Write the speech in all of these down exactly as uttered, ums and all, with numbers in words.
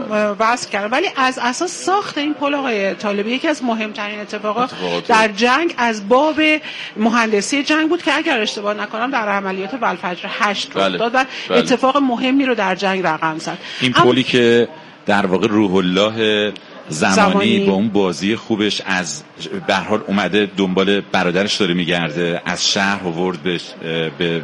وصف کردم. ولی از اساس ساخت این پل آقای طالبی یکی از مهمترین اتفاقات در جنگ از باب مهندسی جنگ بود که اگر اشتباه نکنم در عملیات والفجر هشت رخ داد و بله. اتفاق مهمی رو در جنگ رقم زد. این پلی ام... که در واقع روح الله زمانی, زمانی با اون بازی خوبش از به هر حال اومده دنبال برادرش داره میگرده، از شهر آورد به به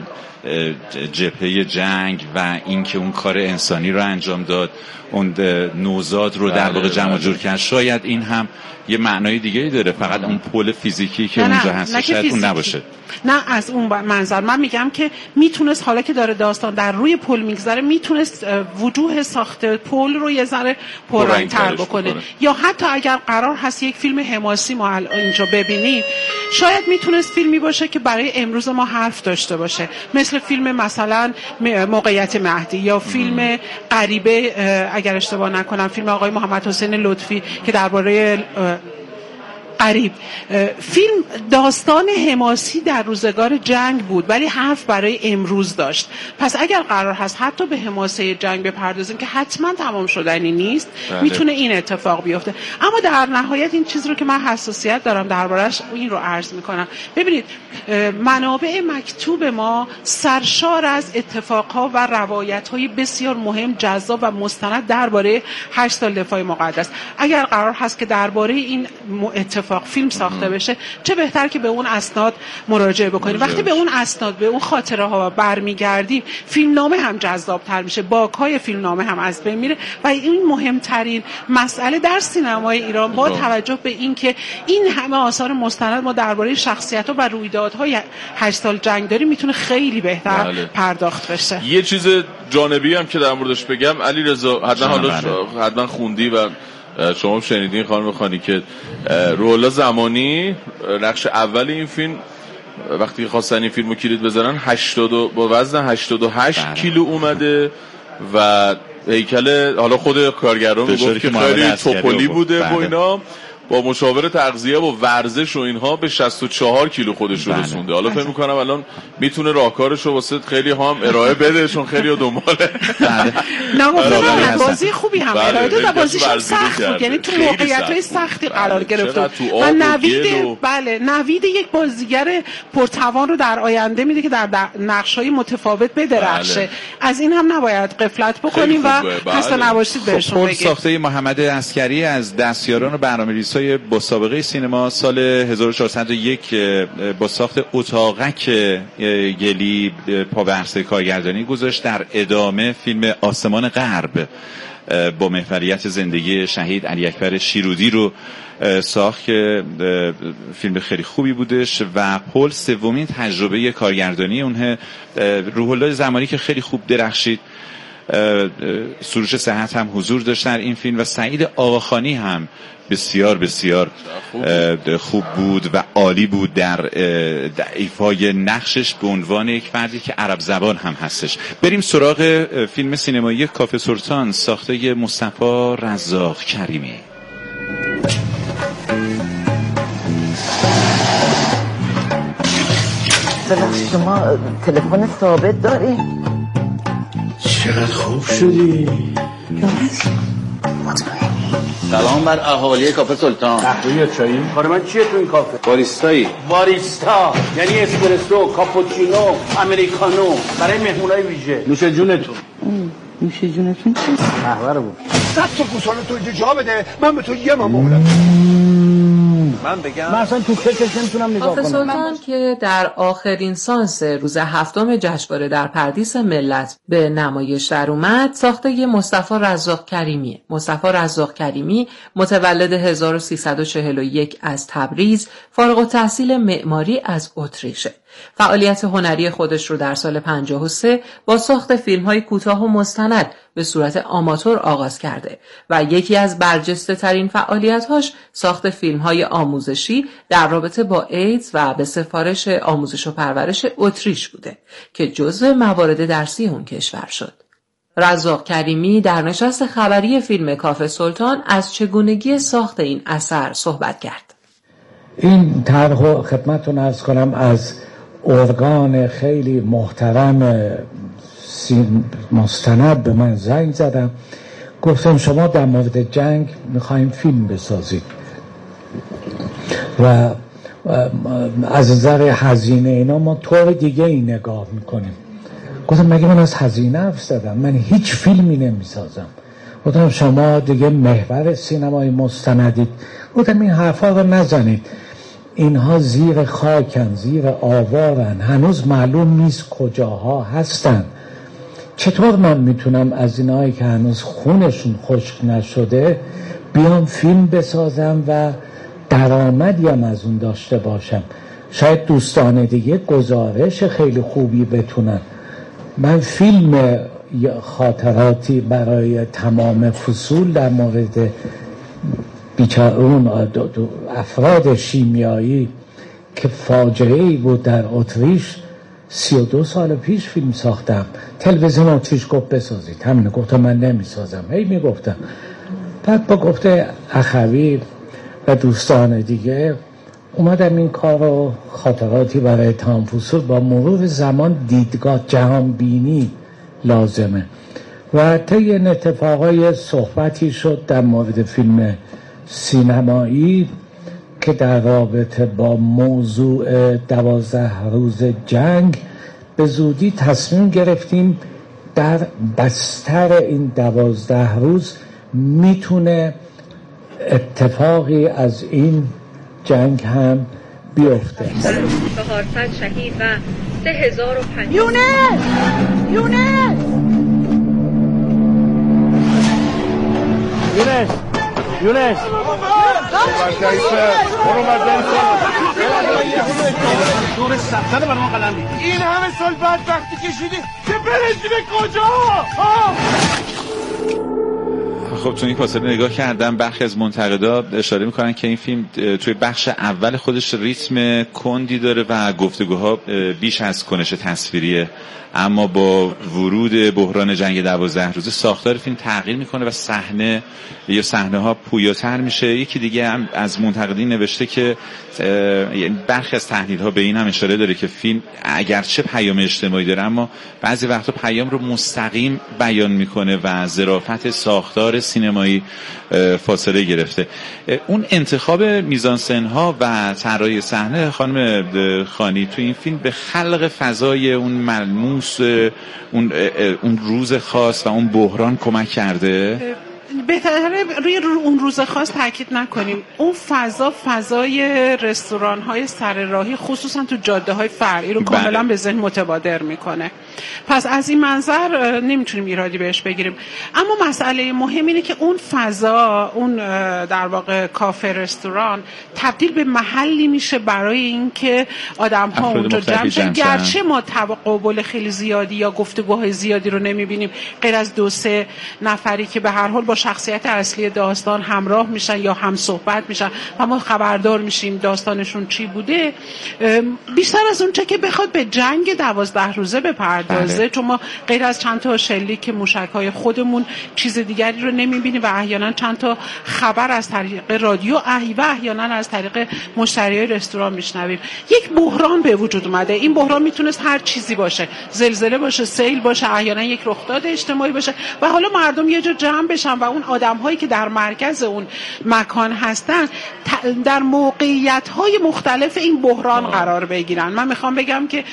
جبهه جنگ و اینکه اون کار انسانی رو انجام داد، اون نوزاد رو در واقع جمع جور کرد. شاید این هم یه معنای دیگه‌ای داره، فقط اون پل فیزیکی که اونجا هست شاید اون نباشه. نه از اون منظر من میگم که میتونست حالا که داره داستان در روی پل میگذره میتونست وجوه ساخته پل رو یه ذره پررنگ‌تر بکنه بکنه. یا حتی اگر قرار هست یک فیلم حماسی ما اینجا ببینیم شاید میتونست فیلمی باشه که برای امروز ما حرف داشته باشه، مثل فیلم مثلا موقعیت مهدی یا فیلم غریبه اگر اشتباه نکنم فیلم آقای محمد حسین لطفی که درباره قریب. فیلم داستان حماسی در روزگار جنگ بود ولی حرف برای امروز داشت. پس اگر قرار هست حتی به حماسه جنگ بپردازیم که حتما تمام شدنی نیست، بله. میتونه این اتفاق بیفته. اما در نهایت این چیز رو که من حساسیت دارم دربارش این رو عرض میکنم. ببینید منابع مکتوب ما سرشار از اتفاقها و روایت‌های بسیار مهم، جذاب و مستند درباره هشت سال دفاع مقدس. اگر قرار هست که درباره این اتفاق فیلم ساخته بشه چه بهتر که به اون اسناد مراجعه بکنیم. وقتی به اون اسناد به اون خاطره ها برمیگردیم فیلمنامه هم جذاب‌تر میشه، باک‌های فیلمنامه هم از بین میره و این مهمترین مسئله در سینمای ایران با توجه به اینکه این همه آثار مستند ما درباره شخصیت‌ها و رویدادهای هشت سال جنگ داریم میتونه خیلی بهتر بله. پرداخت بشه. یه چیز جانبی هم که در موردش بگم علیرضا، حتما حالا حتما خوندی و شما شنیدین خانم خانی که روح الله زمانی نقش اول این فیلم وقتی خواستن این فیلمو کلید بزنن هشتاد با وزن هشتاد و هشت کیلو اومده و هیکل، حالا خود کارگران گفت که خیلی توپلی بوده و اینا، با مشاور تغذیه و ورزش و اینها به شصت و چهار کیلو خودش رو رسونده. حالا فکر می‌کنم الان میتونه راهکارش رو واسه خیلی هم ارائه بده چون خیلی دنباله. نه بازی خوبی هم ارائه داد و بازیش سخت بود، یعنی تو موقعیت‌های سختی قرار گرفت و نوید بله نوید یک بازیگر پرتوان رو در آینده میده که در نقش‌های متفاوت بدرخشه. از این هم نباید غفلت بکنیم و خسته نباشید بهشون بگیم. ساخته محمد عسکری از دستیاران برنامه‌ریزی با سابقه سینما سال هزار و چهارصد و یک با ساخت اتاقک گلی پا به عرصه کارگردانی گذاشت. در ادامه فیلم آسمان غرب با محوریت زندگی شهید علی اکبر شیرودی رو ساخت که فیلم خیلی خوبی بودش. و پل سومین تجربه کارگردانی اونه. روح الله زمانی که خیلی خوب درخشید، سروش صحت هم حضور داشت در این فیلم و سعید آقاخانی هم بسیار بسیار خوب بود و عالی بود در ایفای نقشش به عنوان یک فردی که عرب زبان هم هستش. بریم سراغ فیلم سینمایی کافه سلطان ساخته مصطفی رزاق کریمی. شما تلفن ثابت داری؟ چقدر خوب شدی؟ سلام بر اهالی کافه سلطان. قهوه یا چایی؟ کار من چیه تو این کافه؟ باریستایی. باریستا یعنی اسپرسو، کاپوچینو، امریکانو برای مهمونای ویژه. نوش جونتون. نوش جونتون چی؟ قهوه رو بود. صد تا گوساله تو اینجا جا بده، من به تو یه ما مهلت من بگم من اصلا تو کتش نمیتونم نگاه کنم. کافه سلطان که در آخرین سانس روز هفتم جشنواره در پردیس ملت به نمایش در اومد ساخته مصطفی رزاق کریمیه. مصطفی رزاق کریمی متولد هزار و سیصد و چهل و یک از تبریز، فارغ التحصیل معماری از اتریشه. فعالیت هنری خودش رو در سال پنجاه و سه با ساخت فیلم‌های کوتاه و مستند به صورت آماتور آغاز کرده و یکی از برجسته ترین فعالیت‌هاش ساخت فیلم‌های آموزشی در رابطه با ایدز و به سفارش آموزش و پرورش اتریش بوده که جزو موارد درسی اون کشور شد. رزاق کریمی در نشست خبری فیلم کافه سلطان از چگونگی ساخت این اثر صحبت کرد. این طرح خدمتتون عرض کنم از ارگان خیلی محترم مستند به من زنگ زدم، گفتم شما در مورد جنگ میخوایم فیلم بسازید و از نظر هزینه اینا ما طور دیگه ای نگاه میکنیم. گفتم مگه من از هزینه حرف زدم؟ من هیچ فیلمی نمیسازم. گفتم شما دیگه محور سینمای مستندید. گفتم این حرفا رو نزنید، اینها زیر خاکن، زیر آوارن، هنوز معلوم نیست کجاها هستن. چطور من میتونم از اینایی که هنوز خونشون خشک نشده بیام فیلم بسازم و درآمدی هم از اون داشته باشم؟ شاید دوستان دیگه گزارش خیلی خوبی بتونن. من فیلم خاطراتی برای تمام فصول در مورد بیچاره اون افراد شیمیایی که فاجعه‌ای بود در اتریش سی و دو سال پیش فیلم ساختم. تلویزیون اتریش گفت بسازید، همینه. گفتم من نمیسازم، هی میگفتم. بعد با گفته اخوی و دوستان دیگه اومدم این کار رو خاطراتی برای تمام فصول با مرور زمان دیدگاه جهان بینی لازمه و طی این اتفاقای صحبتی شد در مورد فیلم سینمایی که در رابطه با موضوع دوازده روز جنگ به زودی تصمیم گرفتیم در بستر این دوازده روز میتونه اتفاقی از این جنگ هم بیفته. چهارصد شهید و سه هزار و پنجصد یونس یونس یونس یونس دور سفتن برای ما قلم بید. این همه سال بعد وقتی کشیدی که برسیم کجا؟ خب تو این فاصله نگاه کردم، برخی از منتقدا اشاره میکنن که این فیلم توی بخش اول خودش ریتم کندی داره و گفتگوها بیش از کنش تصویریه، اما با ورود بحران جنگ دوازده روزه ساختار فیلم تغییر میکنه و صحنه یا صحنه ها پویاتر میشه. یکی دیگه هم از منتقدین نوشته که برخی از تحلیل ها به این هم اشاره داره که فیلم اگرچه پیام اجتماعی داره اما بعضی وقتا پیام رو مستقیم بیان میکنه و ظرافت ساختار سینمایی فاصله گرفته. اون انتخاب میزانسن ها و طراحی صحنه خانم خانی تو این فیلم به خلق فضای اون ملموس اون اون روز خاص و اون بحران کمک کرده. بهتره روی اون روز خاص تاکید نکنیم. اون فضا فضای رستوران های سر راهی خصوصا تو جاده های فرعی رو بله. کاملا به ذهن متبادر میکنه. پس از این منظر نمیتونیم ایرادی بهش بگیریم. اما مسئله مهم اینه که اون فضا، اون در واقع کافه رستوران تبدیل به محلی میشه برای اینکه آدم ها اونجا جمع شن. گرچه ما تقابل خیلی زیادی یا گفتگوهای زیادی رو نمیبینیم غیر از دو سه نفری که به هر حال با شخصیت اصلی داستان همراه میشن یا هم صحبت میشن و ما خبردار میشیم داستانشون چی بوده. بیشتر از اون چه که بخواد به جنگ دوازده روزه بپردازه بله. چون ما غیر از چند تا شلیک موشک‌های خودمون چیز دیگری رو نمیبینیم و احیانا چند تا خبر از طریق رادیو و احیانا از طریق مشتریای رستوران میشنویم. یک بحران به وجود اومده. این بحران میتونست هر چیزی باشه، زلزله باشه، سیل باشه، احیانا یک رخداد اجتماعی باشه و حالا مردم یه جا جمع بشن و اون آدم‌هایی که در مرکز اون مکان هستن در موقعیت‌های مختلف این بحران قرار بگیرن. من میخوام بگم که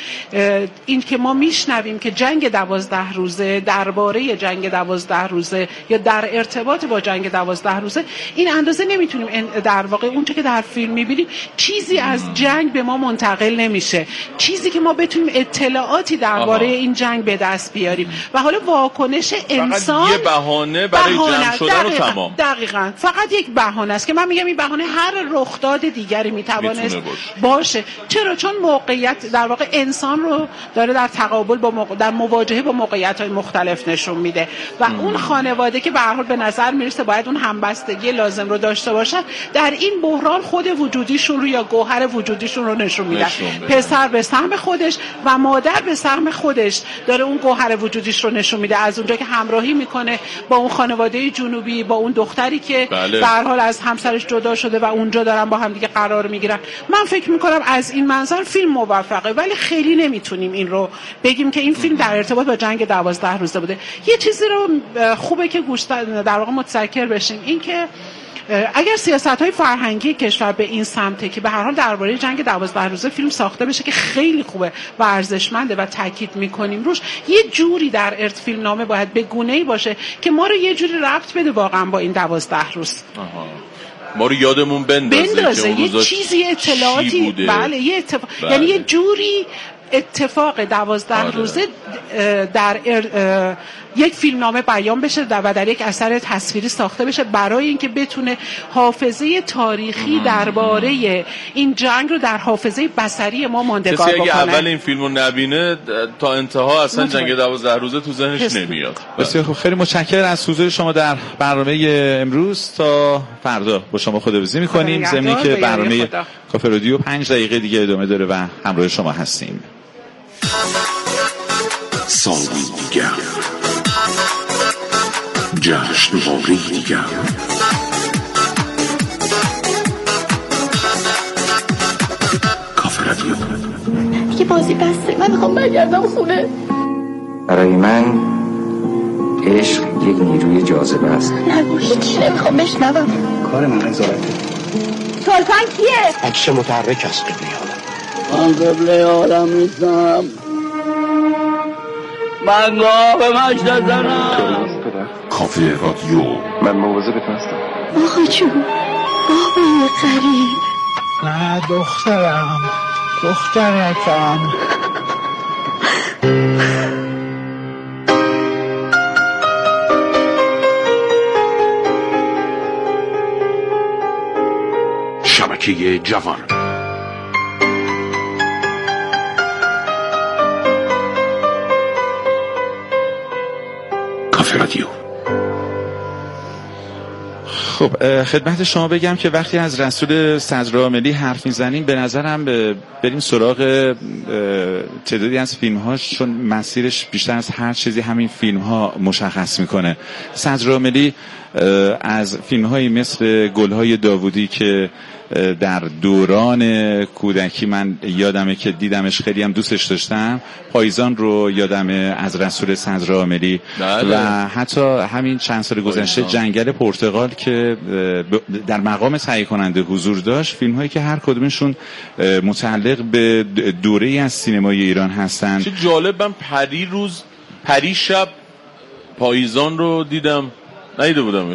این که ما میشنویم که جنگ دوازده روزه، درباره جنگ دوازده روزه یا در ارتباط با جنگ دوازده روزه، این اندازه نمیتونیم در واقع اون چه که در فیلم میبینیم چیزی از جنگ به ما منتقل نمیشه، چیزی که ما بتونیم اطلاعاتی درباره این جنگ به دست بیاریم و حالا واکنش انسان فقط یه بهانه برای جمع شدن و تمام. دقیقاً فقط یک بهانه است که من میگم این بهانه هر رخداد دیگری میتوانست باشه. باشه چرا؟ چون موقعیت در واقع انسان رو داره در تقابل با موقع... در مواجهه با موقعیت‌های مختلف نشون میده و ام. اون خانواده که به هر حال به نظر میرسه باید اون همبستگی لازم رو داشته باشن در این بحران خود وجودیشون رو یا گوهر وجودیشون رو نشون میدن. پسر به سهم خودش و مادر به سهم خودش داره اون گوهر وجودیش رو نشون میده، از اونجا که همراهی میکنه با اون خانواده جنوبی با اون دختری که بله. به هر حال از همسرش جدا شده و اونجا دارن با هم دیگه قرار میگیرن. من فکر میکنم از این منظر فیلم موفقه، ولی خیلی نمیتونیم این رو بگیم که این فیلم در ارتباط با جنگ دوازده روزه بوده. یه چیزی رو خوبه که گوش در واقع متذکر بشیم، این که اگر سیاست‌های فرهنگی کشور به این سمته که به هر حال درباره جنگ دوازده روزه فیلم ساخته بشه که خیلی خوبه و ارزشمنده و تاکید می‌کنیم روش، یه جوری در ارت فیلم نامه باید به گونه‌ای باشه که ما رو یه جوری ربط بده واقعا با این دوازده روز. آها. ما رو یادمون بندازه, بندازه. یه چیزی اطلاعاتی بله یه اتفاق بله. یعنی یه جوری اتفاق دوازده آره. روزه در ار... یک فیلمنامه بیان بشه و در یک اثر تصویری ساخته بشه برای اینکه بتونه حافظه تاریخی درباره این جنگ رو در حافظه بصری ما ماندگار بکنه. کسی اگه اول این فیلمو نبینه تا انتها اصلا مطمئن. جنگ دوازده روزه تو ذهنش نمیاد. بسیار خوب، خیلی متشکرم از حضور شما در برنامه امروز. تا فردا با شما خداحافظی می‌کنیم، ضمن که برنامه کافه رادیو پنج دقیقه دیگه ادامه داره و همراه شما هستیم. سالی دیگر، جشنواره دیگر، کافه رادیو. دیگه بازی بسته، من میخوام برگردم خونه. برای من عشق یک نیروی جاذبه است. نگو هیچی نمیخوام بشنوم. کار من نظارته. سلطان کیه؟ عکس متحرک است قبله عالم. من قبله عالم نیستم، من گاه به مجد زنم. کافه رادیو. من مواظبتون هستم. آقا جون بابای قریب. نه دخترم، دخترکم. شبکه جوان. کافه رادیو. خب خدمت شما بگم که وقتی از رسول صدرعاملی حرف میزنیم به نظرم بریم سراغ تعدادی از فیلم هاش، چون مسیرش بیشتر از هر چیزی همین فیلم ها مشخص میکنه. صدرعاملی از فیلم هایی مثل گلهای داوودی که در دوران کودکی من یادمه که دیدمش، خیلی هم دوستش داشتم، پاییزان رو یادمه از رسول صدرعاملی و حتی همین چند سال گذشته جنگل پرتغال که در مقام تهیه کننده حضور داشت، فیلم هایی که هر کدومشون متعلق به دوره‌ای از سینمای ایران هستن. چه جالب، من پری روز پری شب پاییزان رو دیدم، ندیده بودمش.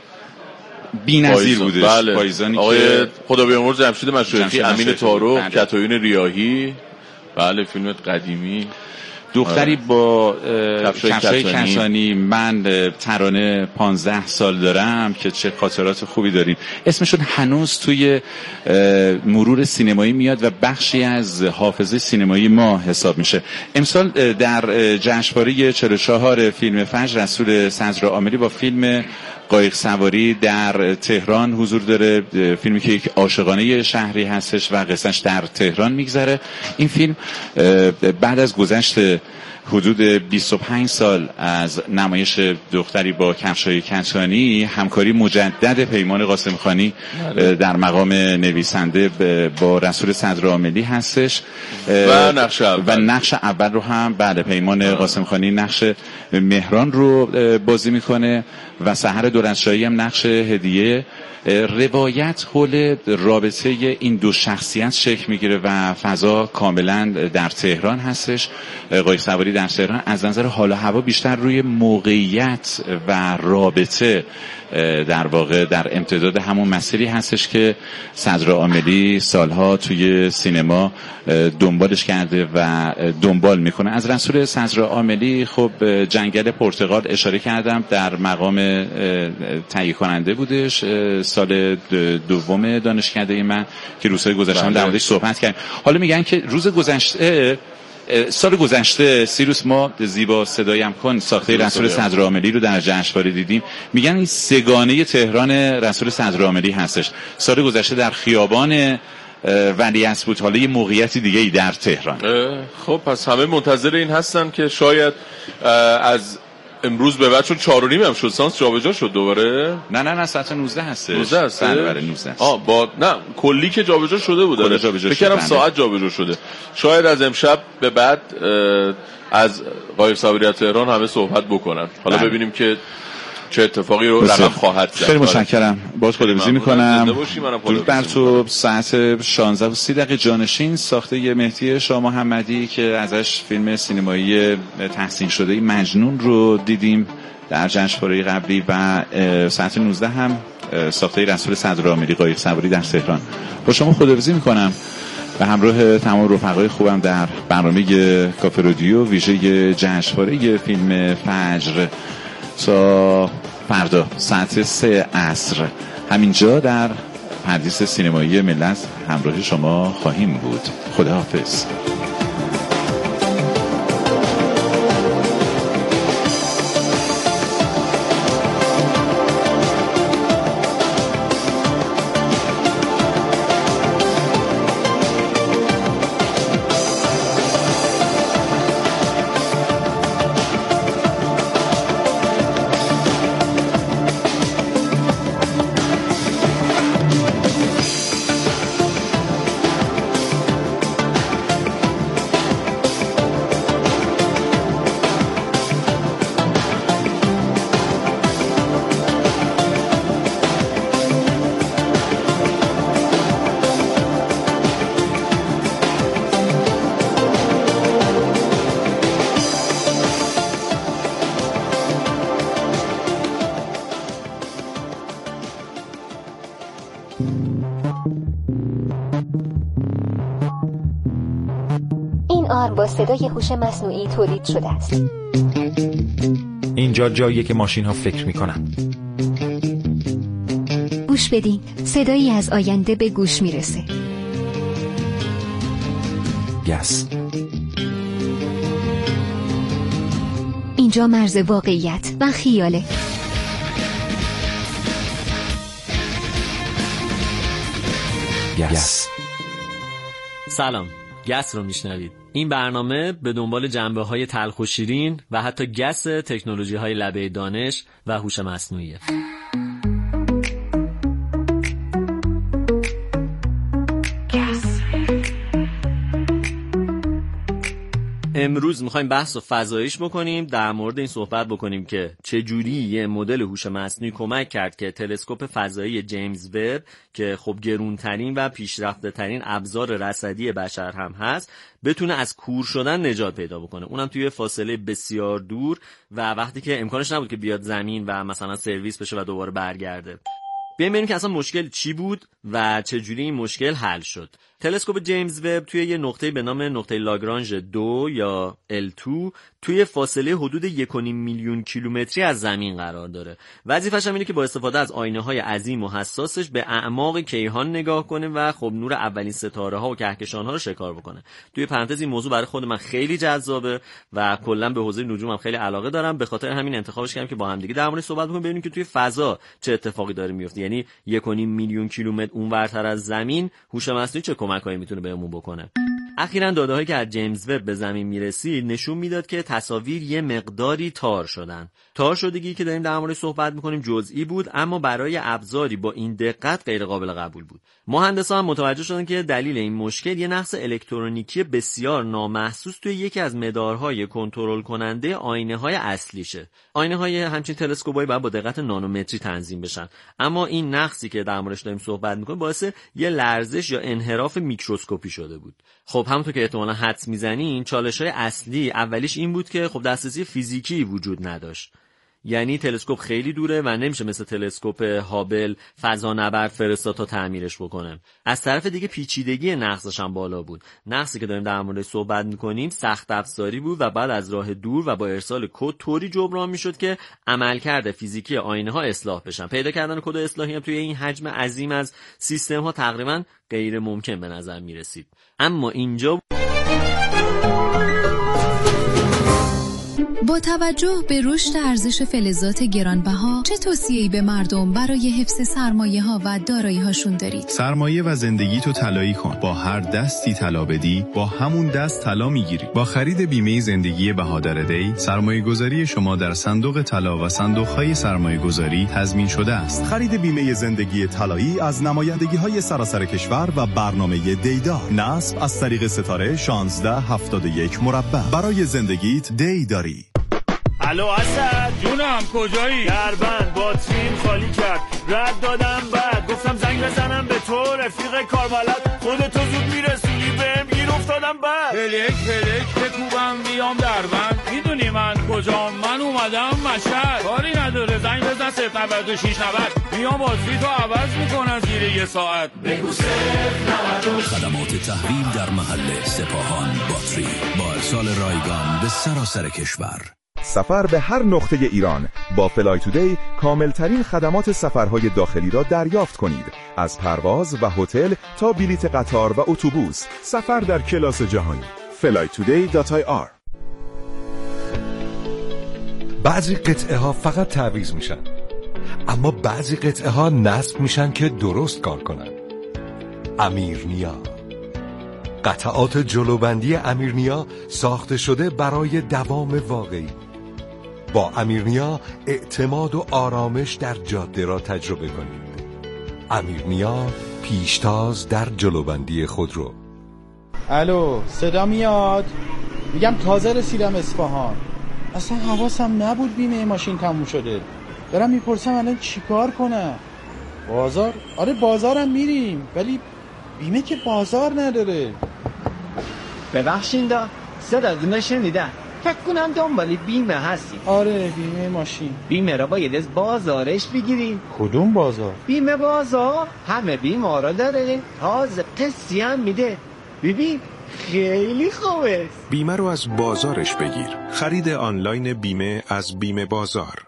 بی‌نظیر بودش. بله. پاییزانی آقای که خدا بیامرز جمشید مشایخی، امین تارو، کتایون ریاحی، بله فیلم قدیمی، دختری با کفشای کسانی، من ترانه پانزده سال دارم که چه خاطرات خوبی داریم. اسمشون هنوز توی مرور سینمایی میاد و بخشی از حافظه سینمایی ما حساب میشه. امسال در جشنواره چهل و چهار فیلم فجر رسول صدرعاملی با فیلم قایق سواری در تهران حضور داره، فیلمی که یک عاشقانه شهری هستش و قصهش در تهران میگذره. این فیلم بعد از گذشت حدود بیست و پنج سال از نمایش دختری با کفشای کتانی، همکاری مجدد پیمان قاسمخانی در مقام نویسنده با رسول صدرعاملی هستش و نقش اول و نقش اول رو هم بله پیمان قاسمخانی نقش مهران رو بازی میکنه و سحر دولتشاهی هم نقش هدیه. روایت حول رابطه این دو شخصیت شکل میگیره و فضا کاملا در تهران هستش. قایق سواری در تهران از نظر حال و هوا بیشتر روی موقعیت و رابطه در واقع در امتداد همون مسیری هستش که صدرعاملی سالها توی سینما دنبالش کرده و دنبال میکنه. از رسول صدرعاملی خب جنگل پرتغال اشاره کردم، در مقام تهیه کننده بودش، سال دوم دانشکده من که روزهای گذشته در موردش صحبت کردیم. حالا میگن که روز گذشته سال گذشته سیروس ما زیبا صدایم کن ساخته رسول صدرعاملی رو در جشنواره دیدیم. میگن این سگانه تهران رسول صدرعاملی هستش. سال گذشته در خیابان ولیعصر بود، حالا یه موقعیتی دیگه ای در تهران. خب پس همه منتظر این هستن که شاید از امروز به بعد چون چهار و نیم هم شد سانس جابجا شد دوباره. نه نه نه ساعت نوزده هست. نوزده هست. بله بله نوزده. آه با نه کلی که جابجا شده بود. کلی جابجا فکر کنم ساعت جابجا شده. شاید از امشب به بعد از قایق صبری تهران همه صحبت بکنن. حالا بله. ببینیم که چه اتفاقی رو رقم خواهد زد. خیلی متشکرم. باز خداحافظی می‌کنم. درود بر تو. ساعت شانزده و سی دقیقه جانشین ساخته ی مهدی شاه محمدی که ازش فیلم سینمایی تحسین شده مجنون رو دیدیم در جشنواره قبلی و ساعت نوزده هم ساخته رسول صدرآمری قایق سواری در تهران. با شما خداحافظی می‌کنم به همراه تمام رفقای خوبم در برنامه کافه رادیو ویژه جشنواره فیلم فجر تا فردا ساعت سه عصر همینجا در پردیس سینمایی ملت همراه شما خواهیم بود. خداحافظ. با صدای هوش مصنوعی تولید شده است. اینجا جاییه که ماشین ها فکر میکنن. گوش بدین، صدایی از آینده به گوش میرسه. گس. اینجا مرز واقعیت و خیاله. گس. سلام، گس رو میشنوید. این برنامه به دنبال جنبه‌های تلخ و شیرین و حتی گس تکنولوژی‌های لبه دانش و هوش مصنوعیه. امروز میخوایم بحث و فضاییش بکنیم، در مورد این صحبت بکنیم که چجوری یه مدل هوش مصنوعی کمک کرد که تلسکوپ فضایی جیمز وب که خب گرونترین و پیشرفته ترین ابزار رصدی بشر هم هست بتونه از کور شدن نجات پیدا بکنه، اونم توی فاصله بسیار دور و وقتی که امکانش نبود که بیاد زمین و مثلا سرویس بشه و دوباره برگرده. بیایم ببینیم که اصلا مشکل چی بود و چجوری این مشکل حل شد. تلسکوپ جیمز وب توی یه نقطه به نام نقطه لاگرانژ دو یا ال دو توی فاصله حدود یک و نیم میلیون کیلومتری از زمین قرار داره. وظیفه‌ش هم اینه که با استفاده از آینه‌های عظیم و حساسش به اعماق کیهان نگاه کنه و خب نور اولین ستاره‌ها و کهکشان‌ها رو شکار بکنه. توی پرانتز این موضوع برای خود من خیلی جذابه و کلاً به حوزه نجوم هم خیلی علاقه دارم، به خاطر همین انتخابش کردم که با هم دیگه در موردش صحبت بکنیم ببینیم که توی فضا چه اتفاقی داره میفته. یعنی یک و نیم میلیون کیلومتر اونورتر از زمین هوش مصنوعی چه کمکایی میتونه بهمون بکنه. اخیراً داده‌هایی که از جیمز وب به زمین میرسید نشون میداد که تصاویر یه مقداری تار شدن. تار شدگی که داریم در موردش صحبت میکنیم جزئی بود، اما برای ابزاری با این دقت غیر قابل قبول بود. مهندسان هم متوجه شدن که دلیل این مشکل یه نقص الکترونیکی بسیار نامحسوس توی یکی از مدارهای کنترل کننده آینه‌های اصلیشه. آینه‌های همچین تلسکوپایی باید با دقت نانومتری تنظیم بشن، اما این نقصی که در موردش داریم صحبت میکنیم باعث یه لرزش یا انحراف میکروسکوپی شده بود. خب همونطور که احتمالاً حدس میزنین چالش‌های اصلی اولیش این بود که خب دسترسی فیزیکی وجود نداشت. یعنی تلسکوپ خیلی دوره و نمیشه مثل تلسکوپ هابل فضانورد فرستاد تا تعمیرش بکنه. از طرف دیگه پیچیدگی نقصش هم بالا بود. نقصی که داریم در موردش صحبت می‌کنیم سخت افزاری بود و بعد از راه دور و با ارسال کد طوری جبران می‌شد که عملکرد فیزیکی آینه‌ها اصلاح بشن. پیدا کردن کد اصلاحی هم توی این حجم عظیم از سیستم‌ها تقریباً غیر ممکن به نظر می‌رسید. اما اینجا با توجه به رشد ارزش فلزات گرانبها چه توصیه‌ای به مردم برای حفظ سرمایه‌ها و دارایی‌هاشون دارید؟ سرمایه و زندگی تو طلایی کن. با هر دستی طلا بدی، با همون دست طلا میگیری. با خرید بیمه زندگی بهادر دی، سرمایه‌گذاری شما در صندوق طلا و صندوق‌های سرمایه‌گذاری تضمین شده است. خرید بیمه زندگی طلایی از نمایندگی‌های سراسر کشور و برنامه دیدار. نصب از طریق ستاره شانزده هفتاد و یک مربع. برای زندگیت دی داری. الو اسد جونم کجایی؟ دربند باتریم خالی کرد رد دادم بعد گفتم زنگ بزنم به تو رفیق کاربلد خودتو زود میرسونی بهم گیر افتادم بعد پلک پلک بکوبم بیام دربند میدونی من کجام؟ من اومدم مشهد کاری نداره زنگ بزن صفر نود و شش نود میام باتری تو عوض میکنم زیر یه ساعت بگو صفر نود و شش. خدمات تحویل در محل سپاهان باتری با ارسال رایگان به سراسر کشور. سفر به هر نقطه ایران با فلای تودی کاملترین خدمات سفرهای داخلی را دریافت کنید. از پرواز و هتل تا بلیت قطار و اتوبوس، سفر در کلاس جهانی. فلای تودی دات آی آر. بعضی قطعه ها فقط تعویض میشن، اما بعضی قطعه ها نصب میشن که درست کار کنن. امیرنیا، قطعات جلوبندی امیرنیا ساخته شده برای دوام واقعی. با امیرنیا اعتماد و آرامش در جاده را تجربه کنید. امیرنیا، پیشتاز در جلوبندی خودرو. الو صدا میاد؟ میگم تازه رسیدم اصفهان. اصلا حواسم نبود بیمه ماشین تموم شده. دارم میپرسم الان چیکار کنم؟ بازار؟ آره بازارم میریم ولی بیمه که بازار نداره. ببخشین دا صداتون شنیدم. فکر کنم دنبال بیمه هستی. آره بیمه ماشین. بیمه را باید از بازارش بگیری. کدوم بازار؟ بیمه بازار همه بیمه را داره، تازه قسطی هم میده. ببین خیلی خوبه. بیمه رو از بازارش بگیر. خرید آنلاین بیمه از بیمه بازار.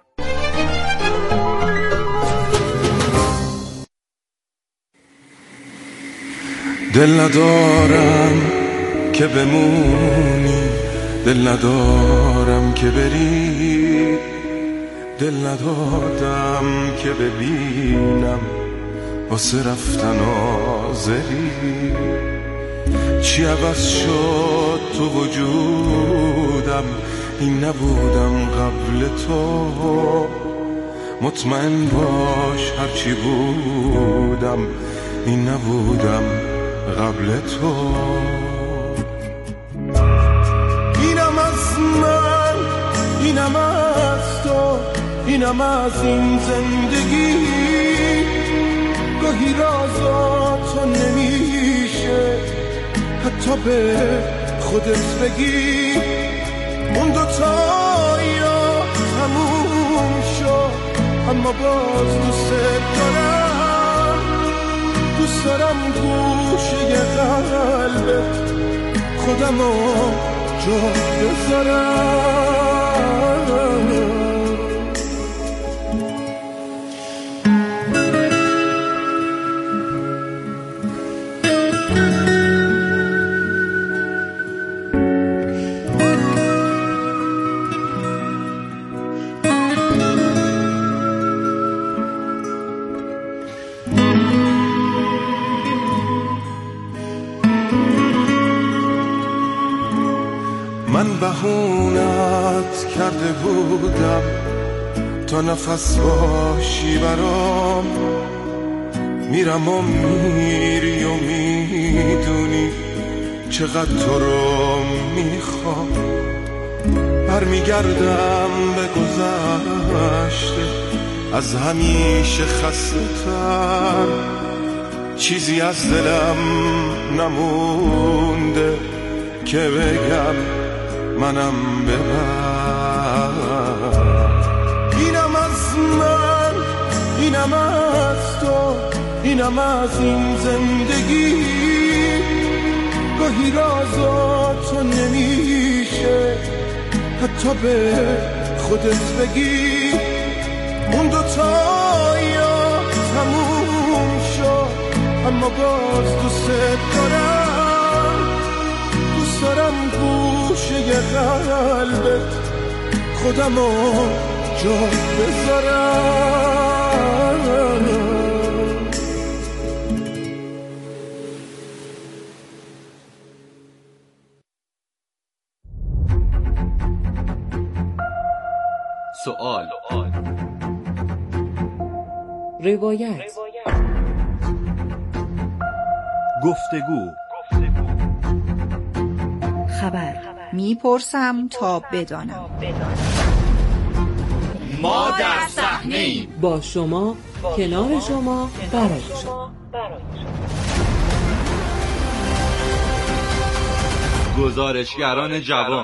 دل ندارم که بمونی، دل ندارم که بری، دل ندادم که ببینم واسه رفتن آزری. چی عوض شد تو وجودم، این نبودم قبل تو. مطمئن باش هرچی بودم، این نبودم قبل تو. اینم از من، اینم از تو، اینم از این زندگی. گاهی رازا تو نمیشه حتی به خودت بگی. اون دوتا یا تموم شد اما باز دوست دارم. دوست دارم گوشه قلبت خودمو جا بذارم. من بهونت کرده بودم تا نفس باشی برام. میرم و میری و میدونی چقدر تو رو میخوام. برمیگردم به گذشته از همیشه خسته تر. چیزی از دلم نمونده که بگم منم ببر. اینم از من، اینم از تو، اینم از این زندگی. گاهی رازا تو نمیشه حتی به خودت بگی. اون دوتا یا تموم شد اما باز دوست دارم. دوست دارم گوشه قلبت خودمو جا بذارم. سوال، روایت، گفتگو، خبر. میپرسم تا بدانم. ما در صحنه‌ایم، با شما، کنار شما، برای شما. گزارشگران جوان.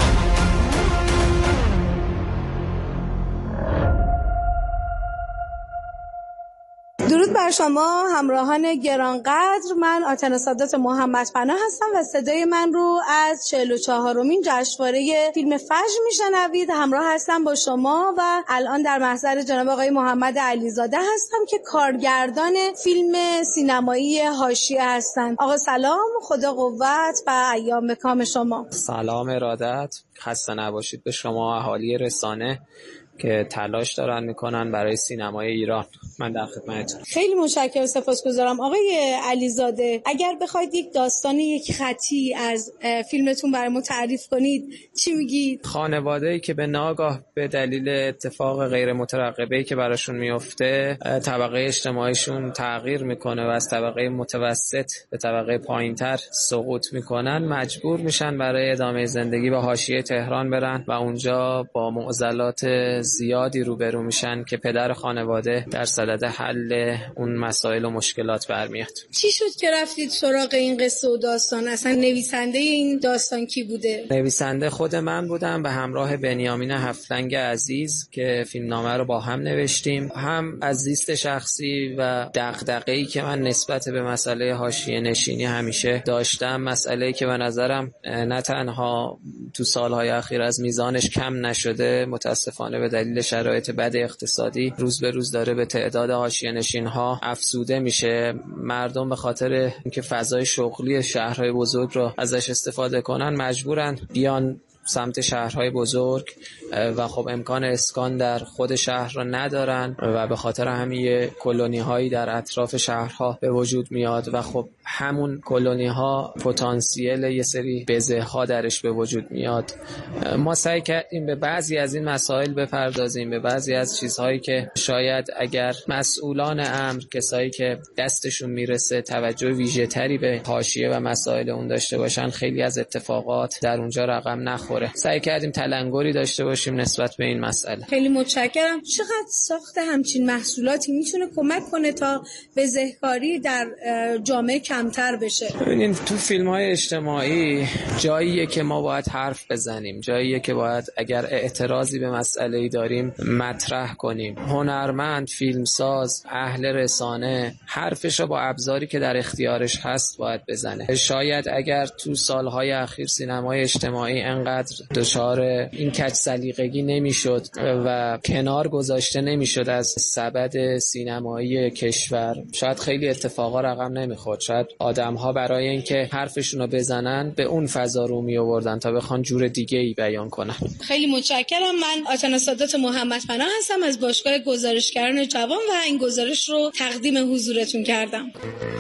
درود بر شما همراهان گرانقدر. من آتنا سادات محمد پناه هستم و صدای من رو از چهل و چهارمین جشنواره فیلم فجر میشنوید. همراه هستم با شما و الان در محضر جناب آقای محمد علیزاده هستم که کارگردان فیلم سینمایی حاشیه هستند. آقا سلام، خدا قوت و ایام به کام شما. سلام، ارادت، خسته نباشید به شما اهالی رسانه که تلاش دارن میکنن برای سینمای ایران. من در خدمتتون. خیلی متشکرم، سپاسگزارم. آقای علیزاده، اگر بخواید یک داستان یک خطی از فیلمتون برای ما تعریف کنید چی میگید؟ خانواده‌ای که به ناگاه به دلیل اتفاق غیر مترقبه‌ای که براشون میفته طبقه اجتماعیشون تغییر میکنه و از طبقه متوسط به طبقه پایینتر سقوط میکنن، مجبور میشن برای ادامه زندگی به حاشیه تهران برن و اونجا با معضلات زیادی روبرو میشن که پدر خانواده در صدد حل اون مسائل و مشکلات برمیاد. چی شد که رفتید سراغ این قصه و داستان؟ اصلا نویسنده این داستان کی بوده؟ نویسنده خود من بودم به همراه بنیامین هفت‌لنگ عزیز که فیلمنامه رو با هم نوشتیم. هم از زیست شخصی و دغدغه‌ای که من نسبت به مسئله حاشیه نشینی همیشه داشتم، مسئله‌ای که به نظرم نه تنها تو سالهای اخیر از میزانش کم نشده، متاسفانه به دلیل شرایط بد اقتصادی روز به روز داره به تعداد حاشیه‌نشین‌ها افزوده میشه. مردم به خاطر اینکه فضای شغلی شهرهای بزرگ رو ازش استفاده کنن مجبورن بیان سمت شهرهای بزرگ و خب امکان اسکان در خود شهر را ندارن و به خاطر همین کلونی هایی در اطراف شهرها به وجود میاد و خب همون کلونی ها پتانسیل یه سری بزه ها درش به وجود میاد. ما سعی کردیم به بعضی از این مسائل بپردازیم، به بعضی از چیزهایی که شاید اگر مسئولان امر، کسایی که دستشون میرسه، توجه ویژه تری به حاشیه و مسائل اون داشته باشن، خیلی از اتفاقات در اونجا رقم نخوره. سعی کردیم تلنگری داشته باشیم نسبت به این مسئله. خیلی متشکرم. چقدر ساخت همچین محصولاتی میتونه کمک کنه تا بزهکاری در جامعه کمتر بشه؟ ببینید، تو فیلم‌های اجتماعی جاییه که ما باید حرف بزنیم، جاییه که باید اگر اعتراضی به مسئله‌ای داریم مطرح کنیم. هنرمند، فیلمساز، اهل رسانه حرفشو با ابزاری که در اختیارش هست باید بزنه. شاید اگر تو سالهای اخیر سینمای اجتماعی انقدر دچار این کج سلیقگی نمیشد و کنار گذاشته نمیشد از سبد سینمایی کشور، شاید خیلی اتفاقا رقم نمیخورد. شاید آدم‌ها برای اینکه حرفشون رو بزنن به اون فضا رو می آوردن تا بخوان جور دیگه ای بیان کنن. خیلی متشکرم. من آتنا سادات محمد پناه هستم از باشگاه گزارشگران جوان و این گزارش رو تقدیم حضورتون کردم.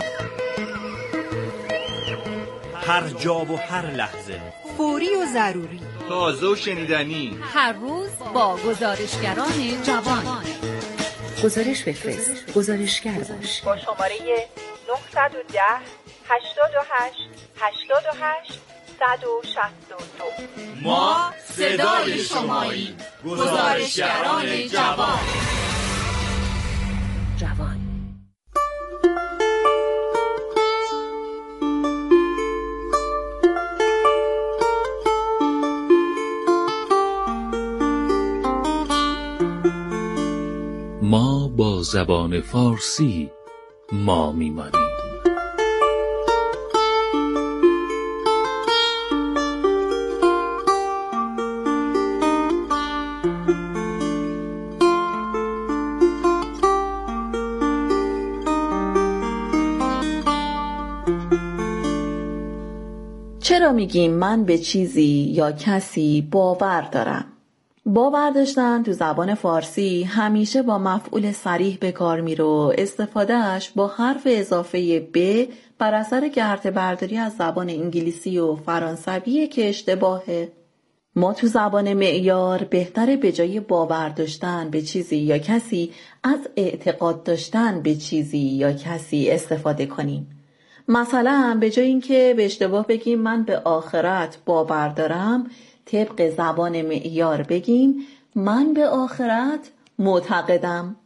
هر جا و هر لحظه، فوری و ضروری، تازه و شنیدنی، هر روز با گزارشگران جوان. گزارش بفرست، گزارشگر باش. با شماره نه یک صفر هشتاد و هشت هشتاد و هشت صد و شصت و دو. ما صدای شماییم، گزارشگران جوان. جوان. ما با زبان فارسی ما میمانیم. چرا میگیم من به چیزی یا کسی باور دارم؟ باور داشتن تو زبان فارسی همیشه با مفعول صریح به کار میره، استفادهش با حرف اضافه ب بر اثر گرته برداری از زبان انگلیسی و فرانسویه که اشتباهه. ما تو زبان معیار بهتره به جای باور داشتن به چیزی یا کسی از اعتقاد داشتن به چیزی یا کسی استفاده کنیم. مثلا به جای اینکه به اشتباه بگیم من به آخرت باور دارم، طبق زبان معیار بگیم من به آخرت معتقدم.